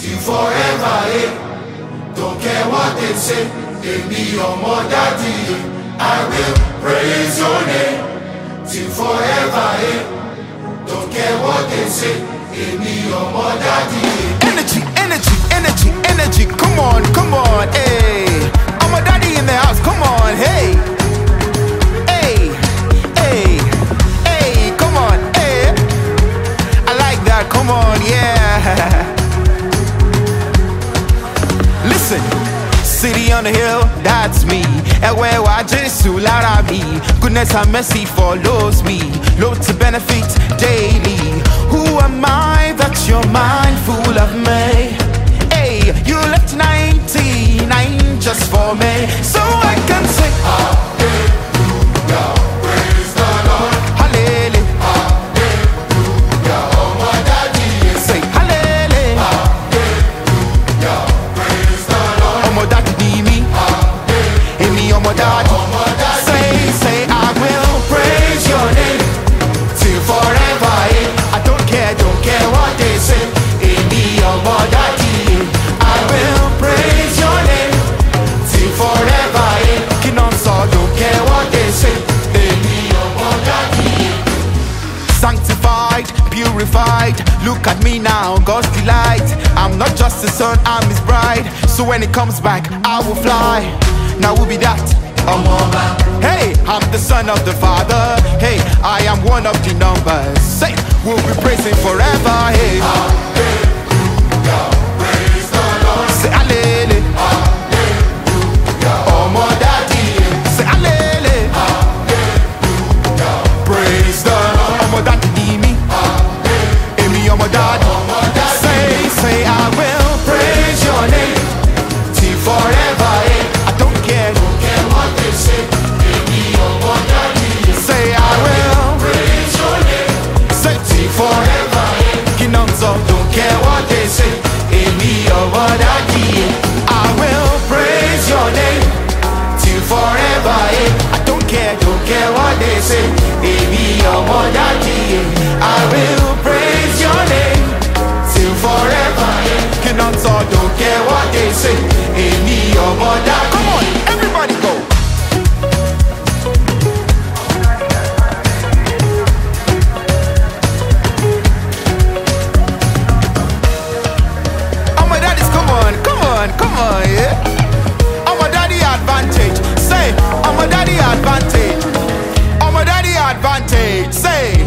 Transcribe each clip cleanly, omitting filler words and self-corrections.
till forever, eh. Don't care what they say, èmi ọmọ daddy, I will praise your name till forever, eh. Don't care what they say, èmi ọmọ daddy. Energy, energy, energy, energy, come on, hey. I'm a daddy in the house, come on, hey. Hey, hey, hey, come on, hey. I like that, come on, yeah. Listen, city on the hill, that's me. Everywhere I just Lara me. Goodness and mercy follows me. Load to benefit daily. Who am I that you're mindful of me? Hey, you left 99 just for me, so I can say Hallelujah, praise the Lord. Hallelujah, Hallelujah, oh my daddy. say Hallelujah, Hallelujah, praise the Lord. oh my daddy need me, and me oh my daddy. Say I will praise your name Till forever, eh. I don't care what they say. Èmi ọmọ daddy, I will praise your name till forever, eh. King on saw, don't care what they say. Èmi ọmọ daddy. Sanctified, purified, look at me now, God's delight. I'm not just his son, I'm his bride. So when he comes back, I will fly. Now who be that? Ọmọ ọba. Hey, I'm the son of the Father. Hey, I am one of the numbers. Say, we'll be praising forever. Hey, Hallelujah, praise the Lord. say Alele, Hallelujah, ọmọ daddy. say Alele. Hallelujah, Praise the Lord. Omo daddy need me. Emi omo daddy. ọmọ daddy. Say I will praise your name Till forever, eh. I don't care. Care what they say. Èmi ọmọ daddy. Say I will. Praise your name Say till forever, eh. Kinonzo, don't care what they say. Èmi ọmọ daddy. I will praise your name Till forever, eh. I don't care. Care what they say. Èmi ọmọ daddy. I will praise your name till forever, eh. Kinonzo, don't care. Care what they say. Èmi ọmọ daddy. Come on, everybody go. Oh my daddies, come on, yeah. Oh my daddy advantage. Say, oh my daddy advantage. Oh my daddy advantage. Say,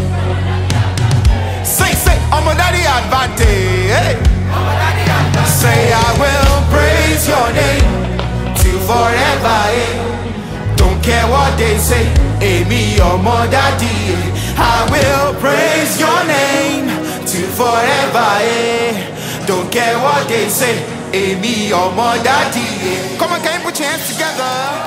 oh my daddy advantage. Hey. Say I will praise your name Till forever, eh. Don't care what they say. Èmi ọmọ daddy. I will praise your name till forever. Don't care what they say. Èmi ọmọ daddy. Come on, can you put your hands together?